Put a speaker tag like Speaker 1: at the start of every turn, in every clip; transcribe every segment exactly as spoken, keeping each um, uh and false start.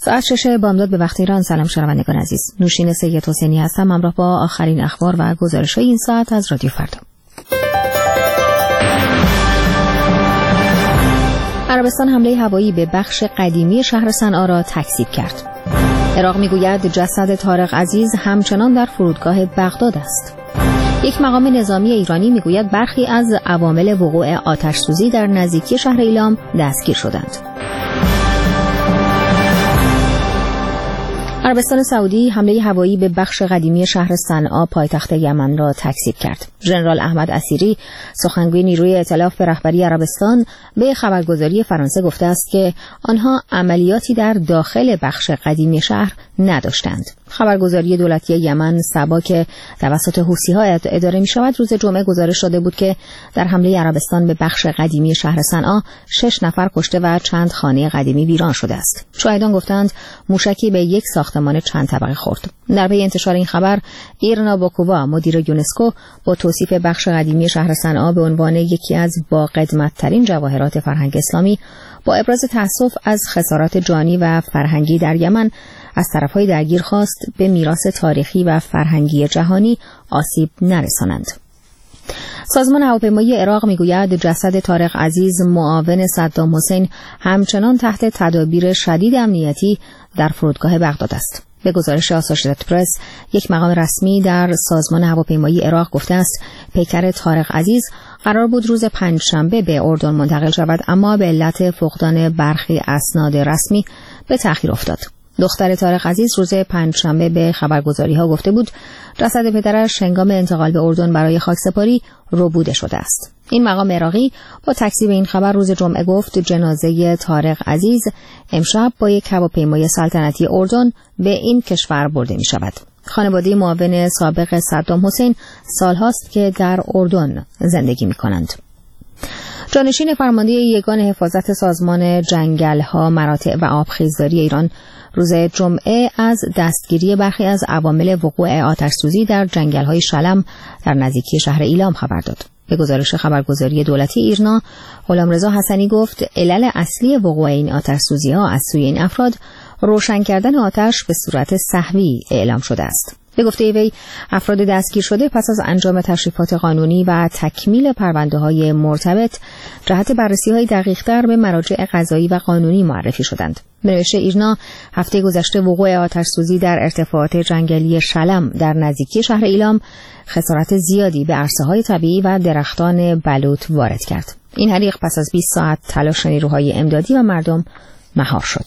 Speaker 1: ساعت شش بامداد به وقت ایران. سلام شنوندگان عزیز، نوشین سید حسینی هستم، همراه با آخرین اخبار و گزارش‌های این ساعت از رادیو فردا. عربستان حمله هوایی به بخش قدیمی شهر صنعا را تکذیب کرد. عراق میگوید جسد طارق عزیز همچنان در فرودگاه بغداد است. یک مقام نظامی ایرانی میگوید برخی از عوامل وقوع آتش‌سوزی در نزدیکی شهر ایلام دستگیر شدند. عربستان سعودی حمله هوایی به بخش قدیمی شهر صنعا پایتخت یمن را تکذیب کرد. ژنرال احمد اسیری، سخنگوی نیروی ائتلاف به رهبری عربستان، به خبرگزاری فرانسه گفته است که آنها عملیاتی در داخل بخش قدیمی شهر نداشتند. خبرگزاری دولتی یمن سبا که توسط حوثی‌ها اداره می‌شود روز جمعه گزارش داده بود که در حمله عربستان به بخش قدیمی شهر صنعا شش نفر کشته و چند خانه قدیمی ویران شده است. شاهدان گفتند موشکی به یک ساختمان چند طبقه خورد. در پی انتشار این خبر، ایرنا باکووا، مدیر یونسکو، با توصیف بخش قدیمی شهر صنعا به عنوان یکی از با قدمت‌ترین جواهرات فرهنگ اسلامی، با ابراز تأسف از خسارات جانی و فرهنگی در یمن از طرف‌های درگیر خواست به میراث تاریخی و فرهنگی جهانی آسیب نرسانند. سازمان هواپیمایی عراق میگوید جسد طارق عزیز، معاون صدام حسین، همچنان تحت تدابیر شدید امنیتی در فرودگاه بغداد است. به گزارش آسوشیتد پرس، یک مقام رسمی در سازمان هواپیمایی عراق گفته است پیکر طارق عزیز قرار بود روز پنجشنبه به اردن منتقل شود، اما به علت فقدان برخی اسناد رسمی به تأخیر افتاد. دختر طارق عزیز روز پنجشنبه به خبرگزاری‌ها گفته بود جسد پدرش هنگام انتقال به اردن برای خاکسپاری ربوده شده است. این مقام عراقی با تکذیب این خبر روز جمعه گفت جنازه طارق عزیز امشب با یک هواپیمای سلطنتی اردن به این کشور برده می شود. خانواده معاون سابق صدام حسین سالهاست که در اردن زندگی می کنند. جانشین فرمانده یگان حفاظت سازمان جنگل‌ها، مراتع و آبخیزداری ایران روز جمعه از دستگیری برخی از عوامل وقوع آتش‌سوزی در جنگل‌های شلم در نزدیکی شهر ایلام خبر داد. به گزارش خبرگزاری دولتی ایرنا، غلامرضا حسنی گفت علل اصلی وقوع این آتش‌سوزی‌ها از سوی این افراد روشن کردن آتش به صورت سهوی اعلام شده است. به گفته وی، افراد دستگیر شده پس از انجام تشریفات قانونی و تکمیل پرونده‌های مرتبط جهت بررسی‌های دقیق‌تر به مراجع قضایی و قانونی معرفی شدند. به نوشته ایرنا، هفته گذشته وقوع آتش‌سوزی در ارتفاعات جنگلی شلم در نزدیکی شهر ایلام خسارت زیادی به عرصه‌های طبیعی و درختان بلوط وارد کرد. این حریق پس از بیست ساعت تلاش نیروهای امدادی و مردم مهار شد.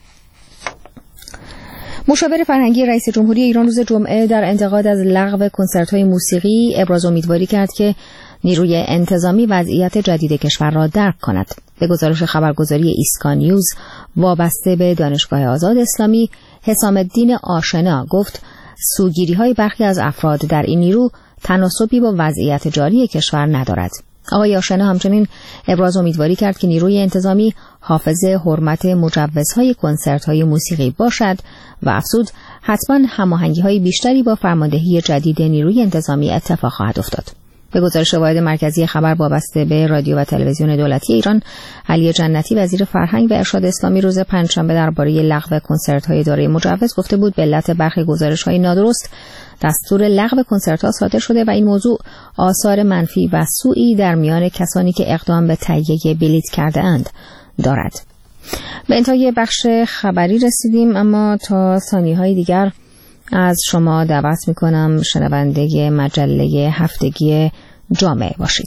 Speaker 1: مشاور فرهنگی رئیس جمهوری ایران روز جمعه در انتقاد از لغو کنسرت‌های موسیقی ابراز امیدواری کرد که نیروی انتظامی وضعیت جدید کشور را درک کند. به گزارش خبرگزاری ایسکا نیوز وابسته به دانشگاه آزاد اسلامی، حسام الدین آشنا گفت سوگیری‌های برخی از افراد در این نیرو تناسبی با وضعیت جاری کشور ندارد. آقای آشنا همچنین ابراز امیدواری کرد که نیروی انتظامی حافظ حرمت مجوزهای کنسرت‌های موسیقی باشد و افزود حتما هماهنگی‌های بیشتری با فرماندهی جدید نیروی انتظامی اتفاق خواهد افتاد. به گزارش واحد مرکزی خبر وابسته به رادیو و تلویزیون دولتی ایران، علی جنتی وزیر فرهنگ و ارشاد اسلامی روز پنجشنبه درباره لغو کنسرت‌های دارای مجوز گفته بود به علت برخی گزارش‌های نادرست دستور لغو کنسرت‌ها صادر شده و این موضوع آثار منفی و سوئی در میان کسانی که اقدام به تهیه بلیط کرده اند دارد. به انتهای بخش خبری رسیدیم، اما تا ثانیه‌های دیگر از شما دعوت می‌کنم شنونده مجله هفتگی جامعه باشید.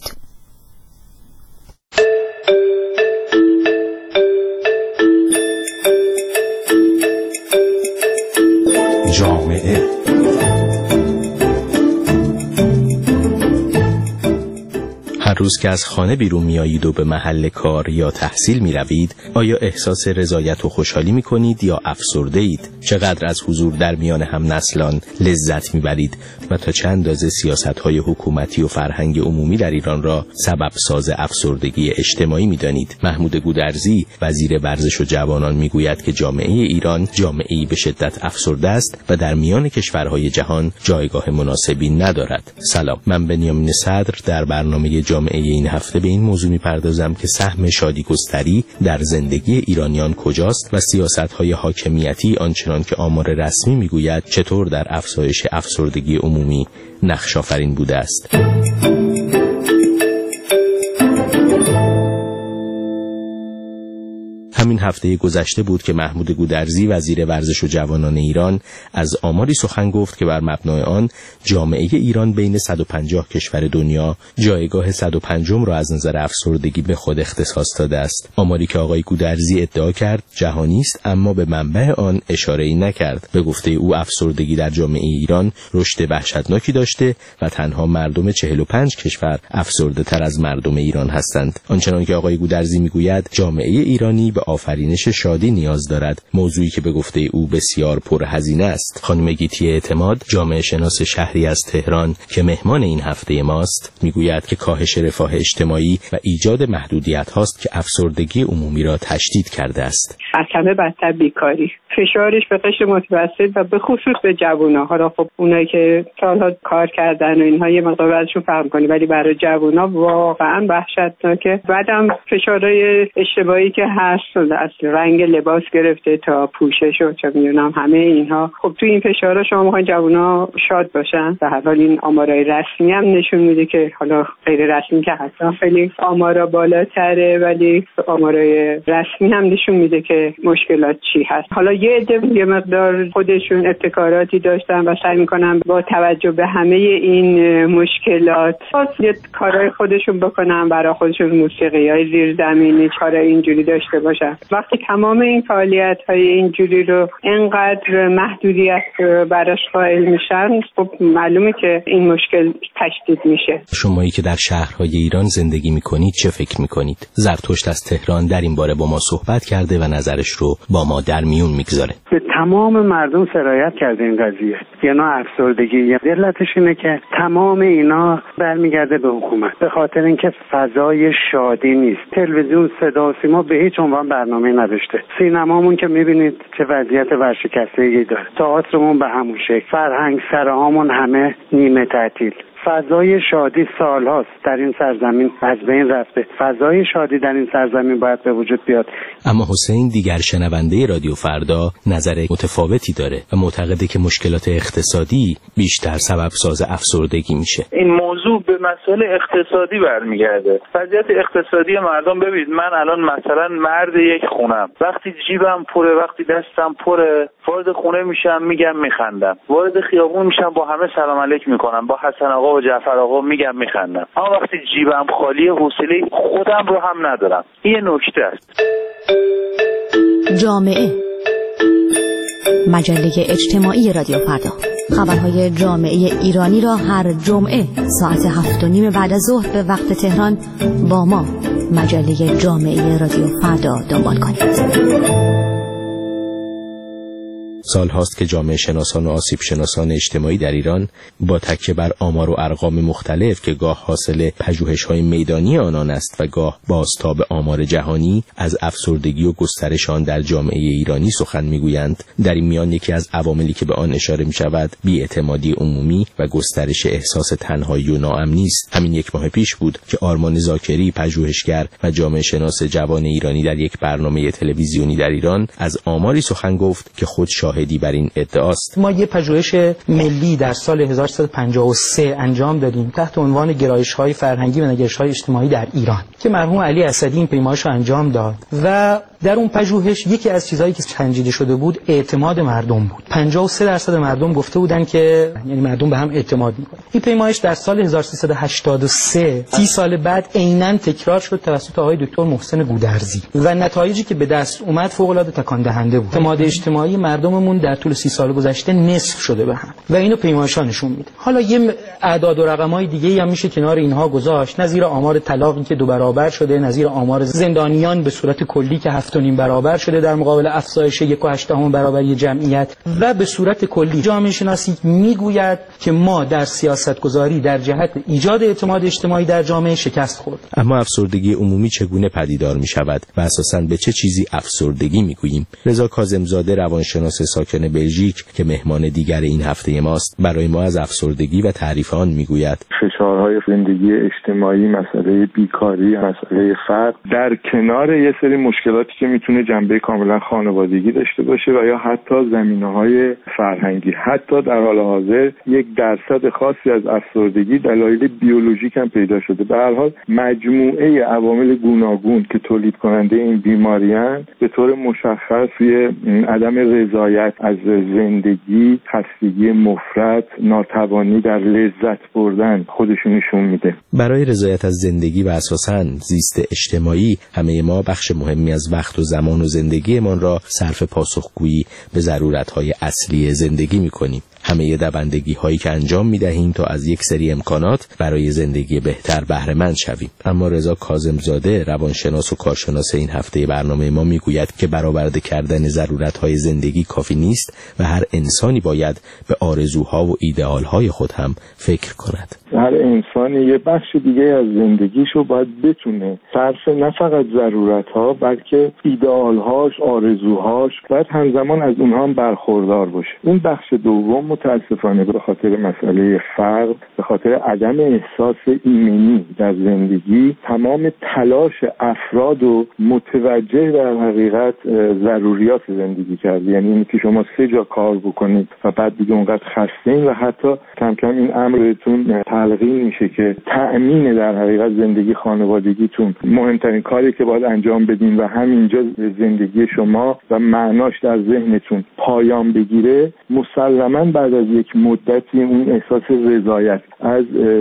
Speaker 2: جامعه هر روز که از خانه بیرون میایید و به محل کار یا تحصیل می روید، آیا احساس رضایت و خوشحالی می کنید یا افسرده اید؟ چقدر از حضور در میان هم نسلان لذت می برید و تا چند اندازه سیاست های حکومتی و فرهنگ عمومی در ایران را سبب ساز افسردگی اجتماعی می دانید؟ محمود گودرزی، وزیر ورزش و جوانان، می گوید که جامعه ایران جامعه‌ای به شدت افسرده است و در میان کشورهای جهان جایگاه مناسبی ندارد. سلام، من بنیامین صدر در برنامه جامعه جامعه این هفته به این موضوع می‌پردازم که سهم شادی‌گستری در زندگی ایرانیان کجاست و سیاست‌های حاکمیتی آنچنان که آمار رسمی می‌گوید چطور در افزایش افسردگی عمومی نقش آفرین بوده است. همین هفته گذشته بود که محمود گودرزی وزیر ورزش و جوانان ایران از آماری سخن گفت که بر مبنای آن جامعه ایران بین صد و پنجاه کشور دنیا جایگاه صد و پنجم را از نظر افسردگی به خود اختصاص داده است. آماری که آقای گودرزی ادعا کرد جهانی است اما به منبع آن اشاره‌ای نکرد. به گفته او افسردگی در جامعه ایران رشد وحشتناکی داشته و تنها مردم چهل و پنج کشور افسرده تر از مردم ایران هستند. آنچنان که آقای گودرزی میگوید جامعه ایرانی به آفرینش شادی نیاز دارد، موضوعی که به گفته او بسیار پرهزینه است. خانم گیتی اعتماد، جامعه شناس شهری از تهران که مهمان این هفته ماست، میگوید که کاهش رفاه اجتماعی و ایجاد محدودیت هاست که افسردگی عمومی را تشدید کرده است.
Speaker 3: از همه بدتر بیکاری، فشارش به قشر متوسط و به خصوص به جوونا. حالا خب اونایی که سالها کار کردن و اینها یه مقدار ازشون فهم کنی، ولی برای جوونا واقعا وحشتناکه. بعدم فشارهای اشتباهی که هست، از رنگ لباس گرفته تا پوشش و چه میدونم همه اینها. خب تو این فشارها شما میخواین جوونا شاد باشن؟ به هر حال این آمارای رسمی هم نشون میده که، حالا غیر رسمی که حتما خیلی آمارا بالاتره، ولی آمارای رسمی هم نشون میده که مشکلات چی هست. حالا یه عده یه مقدار خودشون ابتکاراتی داشتن و سعی میکنن با توجه به همه این مشکلات یه کارهای خودشون بکنن، برای خودشون موسیقی‌های زیرزمینی کارهای اینجوری داشته باشن. وقتی تمام این فعالیت‌های اینجوری رو انقدر محدودیت براش قائل میشن، خب معلومه که این مشکل تشدید میشه.
Speaker 2: شمایی که در شهرهای ایران زندگی میکنید چه فکر میکنید؟ زرتشت از تهران در این باره با ما صحبت کرده و نظرش رو با ما در میون میگذاره.
Speaker 4: به تمام مردم سرایت کرده این قضیه. یه نوع افسردگی. علتش اینه که تمام اینا برمیگرده به حکومت، به خاطر اینکه فضای شادی نیست. تلویزیون، صدا و سیما به هیچ عنوان برنامه نداشته. سینمامون که میبینید چه وضعیت ورشکستگی داره. تئاترمون به همون شکل. فرهنگ سراهامون همه نیمه تعطیل. فضای شادی سالهاست در این سرزمین از بین رفته. فضای شادی در این سرزمین باید به وجود بیاد.
Speaker 2: اما حسین، دیگر شنونده رادیو فردا، نظر متفاوتی داره و معتقده که مشکلات اقتصادی بیشتر سبب ساز افسردگی میشه.
Speaker 5: این موضوع به مسئله اقتصادی برمیگرده. وضعیت اقتصادی مردم، ببینید من الان مثلا مرد یک خونم، وقتی جیبم پره، وقتی دستم پره، وارد خونه میشم میگم میخندم، وارد خیابون میشم با همه سلام علیک میکنم، با حسن آقا و جعفر آقا میگم میخندم. اما وقتی جیبم خالی، حوصله خودم رو هم ندارم. این نکته است.
Speaker 6: جامعه، مجله اجتماعی رادیو فردا. خبرهای جامعه ایرانی را هر جمعه ساعت هفت و نیم بعد از ظهر به وقت تهران با ما، مجله جامعه رادیو فردا، دنبال کنید.
Speaker 2: سال هاست که جامعه شناسان و آسیب شناسان اجتماعی در ایران با تکیه بر آمار و ارقام مختلف که گاه حاصل پژوهش‌های میدانی آنان است و گاه بازتاب آمار جهانی از افسردگی و گسترش آن در جامعه ایرانی سخن میگویند. در این میان یکی از عواملی که به آن اشاره می‌شود بی‌اعتمادی عمومی و گسترش احساس تنهایی و ناامنی است. همین یک ماه پیش بود که آرمان زاکری، پژوهشگر و جامعه شناس جوان ایرانی، در یک برنامه تلویزیونی در ایران از آماری سخن گفت که خود شاهدی بر این ادعاست.
Speaker 7: ما یه پژوهش ملی در سال هزار و سیصد و پنجاه و سه انجام دادیم تحت عنوان گرایش‌های فرهنگی و نگرش‌های اجتماعی در ایران که مرحوم علی اسدی این پیمایش رو انجام داد و در اون پژوهش یکی از چیزایی که سنجیده شده بود اعتماد مردم بود. پنجاه و سه درصد مردم گفته بودن که یعنی مردم به هم اعتماد می‌کنن. این پیمایش در سال هزار و سیصد و هشتاد و سه سی سال بعد عیناً تکرار شد توسط آقای دکتر محسن گودرزی و نتایجی که به دست اومد فوق‌العاده تکان دهنده بود. اعتماد اجتماعی مردممون در طول سی سال گذشته نصف شده به هم و اینو پیمایش‌ها نشون میده. حالا یه اعداد و رقم‌های دیگه‌ای هم میشه کنار اینها گذاشت، نظیر آمار طلاقی که دو برابر شده، نظیر آمار زندانیان به صورت کلی که هفت و نیم برابر شده در مقابل افزایش یک و هشت دهم برابری جمعیت، و به صورت کلی جامعه شناسی میگوید که ما در سیاست گذاری در جهت ایجاد اعتماد اجتماعی در جامعه شکست خورد.
Speaker 2: اما افسردگی عمومی چگونه پدیدار میشود و اساساً به چه چیزی افسردگی میگوییم؟ رضا کاظم‌زاده، روانشناس ساکن بلژیک که مهمان دیگر این هفته ماست برای ما از افسردگی و تعریف آن میگوید.
Speaker 8: فشارهای زندگی اجتماعی، مسئله بیکاری، مسئله فقر در کنار یه سری مشکلاتی که میتونه جنبه کاملا خانوادگی داشته باشه و یا حتی زمینه‌های فرهنگی. حتی در حال حاضر یک درصد خاصی از افسردگی دلایل بیولوژیک هم پیدا شده. به هر حال مجموعه عوامل گوناگون که تولید کننده این بیماری‌اند به طور مشخص روی عدم رضایت از زندگی، خستگی مفرط، ناتوانی در لذت بردن خودشون نشون میده.
Speaker 2: برای رضایت از زندگی و اساساً زیست اجتماعی همه ما بخش مهمی از وقت و زمان و زندگیمان را صرف پاسخگویی به ضرورت‌های اصلی زندگی می‌کنیم. همه دوندگی هایی که انجام میدهیم تا از یک سری امکانات برای زندگی بهتر بهره مند شویم. اما رضا کاظمزاده روانشناس و کارشناس این هفته برنامه ما میگوید که برآورده کردن ضرورت های زندگی کافی نیست و هر انسانی باید به آرزوها و ایدئال های خود هم فکر کند.
Speaker 8: هر انسانی یه بخش دیگه از زندگیشو باید بتونه صرف نه فقط ضرورت ها بلکه ایدئال هاش، آرزوهاش باید همزمان از اونها هم برخوردار باشه. این بخش دوم متاسفانه به خاطر مسئله فقر، به خاطر عدم احساس ایمنی در زندگی تمام تلاش افراد و متوجه در حقیقت ضروریات زندگی کرده. یعنی اینکه که شما سه جا کار بکنید و بعد دیگه اونقدر خسته‌این و حتی کم کم این امر بهتون تلقین میشه که تأمین در حقیقت زندگی خانوادگیتون مهمترین کاری که باید انجام بدین و همینجا زندگی شما و معناش در ذهنتون پایان بگیره. مسلماً بعد از یک مدتی اون احساس رضایت از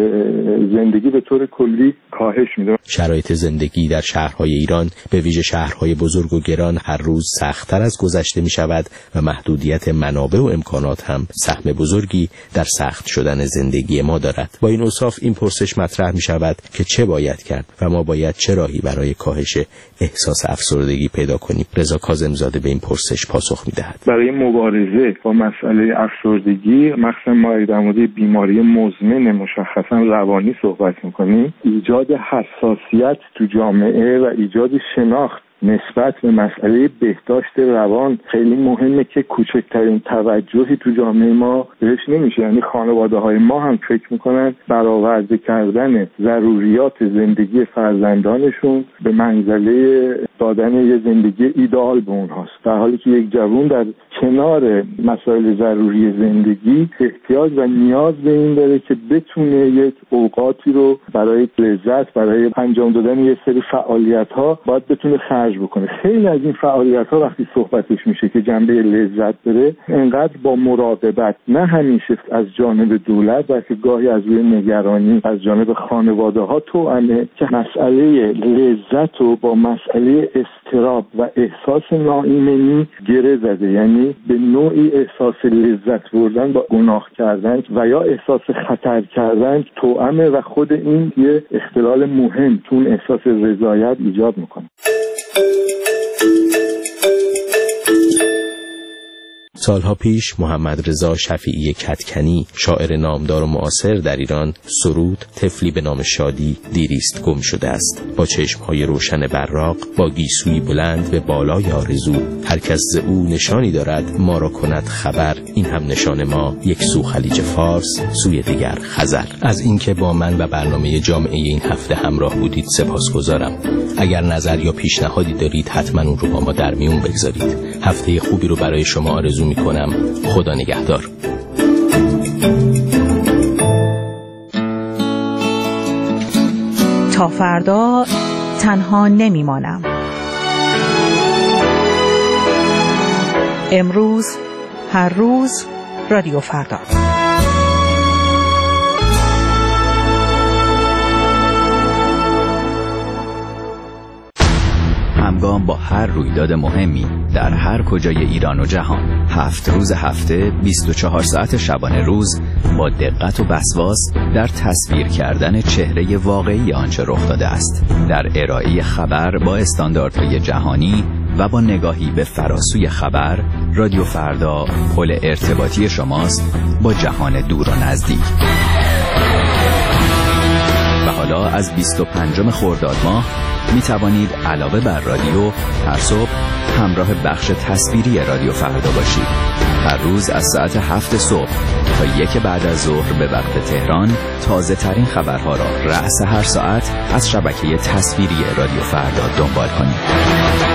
Speaker 8: زندگی به طور کلی کاهش میده.
Speaker 2: شرایط زندگی در شهرهای ایران به ویژه شهرهای بزرگ و گران هر روز سخت‌تر از گذشته می شود و محدودیت منابع و امکانات هم سهم بزرگی در سخت شدن زندگی ما دارد. با این اوصاف این پرسش مطرح می شود که چه باید کرد و ما باید چه راهی برای کاهش احساس افسردگی پیدا کنیم. رضا کاظمزاده به این پرسش پاسخ می دهد.
Speaker 8: برای مبارزه با مسئله افسردگی، مخصوصا ما در مورد بیماری مزمن مشخصا روانی صحبت می‌کنیم، ایجاد حساسیت تو جامعه و ایجاد شناخت نسبت به مسئله بهداشت روان خیلی مهمه که کوچکترین توجهی تو جامعه ما بهش نمیشه. یعنی خانواده های ما هم فکر میکنن برآورده کردن ضروریات زندگی فرزندانشون به منزله دادن یه زندگی ایدئال به اونهاست، در حالی که یک جوان در کنار مسائل ضروری زندگی احتیاج و نیاز به این داره که بتونه یک اوقاتی رو برای لذت، برای انجام دادن یه سری فعالیت ها باید بتونه خرج بکنه. خیلی از این فعالیت ها وقتی صحبتش میشه که جنبه لذت داره، انقدر با مراقبت نه همیشه از جانب دولت بلکه گاهی از روی نگرانی از جانب خانواده ها توأمه که مسئله لذت رو با مسئله اضطراب و احساس ناایمنی گره زده. یعنی به نوعی احساس لذت بردن با گناه کردن و یا احساس خطر کردن توأمه و خود این یه اختلال مهم تو اون احساس رضایت ایجاد میکنه.
Speaker 2: سالها پیش محمد رضا شفیعی کدکنی، شاعر نامدار و معاصر در ایران، سرود طفلی به نام شادی دیریست گم شده است. با چشمهای روشن براق، با گیسوی بلند به بالای آرزو، هر کس ز او نشانی دارد ما را کند خبر. این هم نشان ما، یک سو خلیج فارس، سوی دیگر خزر. از اینکه با من و برنامه جامعه این هفته همراه بودید سپاسگزارم. اگر نظر یا پیشنهادی دارید حتما اون رو با ما در میون بگذارید. هفته خوبی رو برای شما آرزو میکنم. خدا نگهدار.
Speaker 9: تا فردا تنها نمیمانم. امروز، هر روز، رادیو فردا.
Speaker 10: همگام با هر رویداد مهمی در هر کجای ایران و جهان، هفت روز هفته، بیست و چهار ساعت شبانه روز، با دقت و وسواس در تصویر کردن چهره واقعی آنچه رخ داده است، در ارائه خبر با استانداردهای جهانی و با نگاهی به فراسوی خبر. رادیو فردا پل ارتباطی شماست با جهان دور و نزدیک. و حالا از بیست و پنجم خرداد ماه می توانید علاوه بر رادیو هر صبح همراه بخش تصویری رادیو فردا باشید. هر روز از ساعت هفت صبح تا یک بعد از ظهر به وقت تهران تازه ترین خبرها را رأس هر ساعت از شبکه تصویری رادیو فردا دنبال کنید.